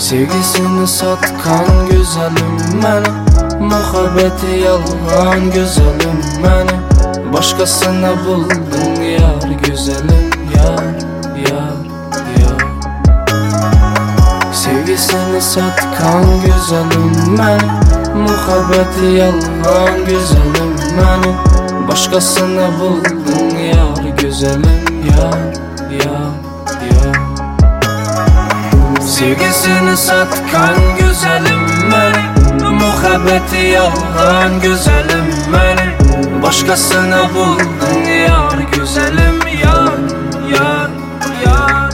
Sevgisini satkan güzelim məni, muhabbeti yalan güzelim məni. Başkasına buldun yar güzelim, yar, yar, yar. Sevgisini satkan güzelim məni, muhabbeti yalan güzelim məni. Başkasına buldun yar güzelim, yar, yar, yar. Sevgisini satkan güzelim məni, muhabbeti yalan güzelim məni. Başkasına buldun yar güzelim, yar, yar, yar.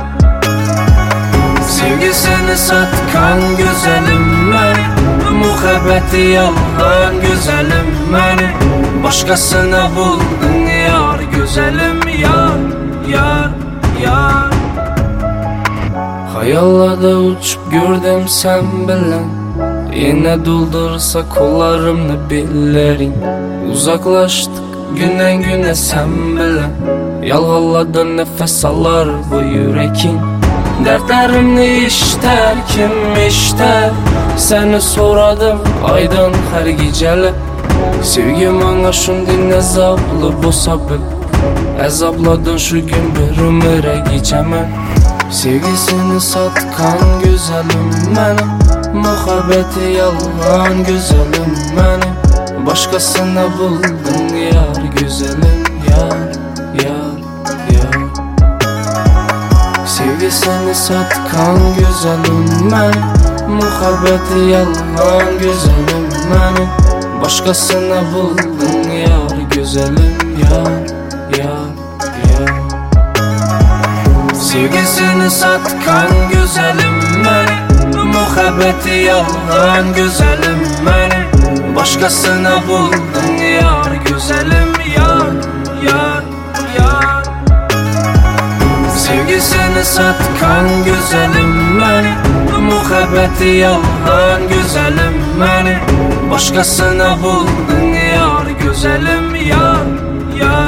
Sevgisini satkan güzelim məni, muhabbeti yalan güzelim məni. Başkasına buldun yar güzelim, yar, yar, yar. Hayallarda uçup gördüm sen bilen, yine doldursa kollarımı billerin. Uzaklaştık günden güne sen bilen, yalğaladan nefes alar bu yürekin. Dertlerimni işler kim işler, seni soradım aydan her geceli. Sevgim ana şundin azablı bu sabır, azabladın şu gün bir ömüre geçemem. Sevgisini satkan güzelim məni, muhabbeti yalan güzelim məni. Başkasına buldun yar güzelim, yar, yar, yar. Sevgisini satkan güzelim məni, muhabbeti yalan güzelim məni. Başkasına buldun yar güzelim, yar, yar, yar. Sevgisini satkan güzelim məni, muhabbeti yalan güzelim məni. Başkasına buldun yar güzelim, yar, yar, yar. Sevgisini satkan güzelim məni, muhabbeti yalan güzelim məni. Başkasına buldun yar güzelim, yar, yar.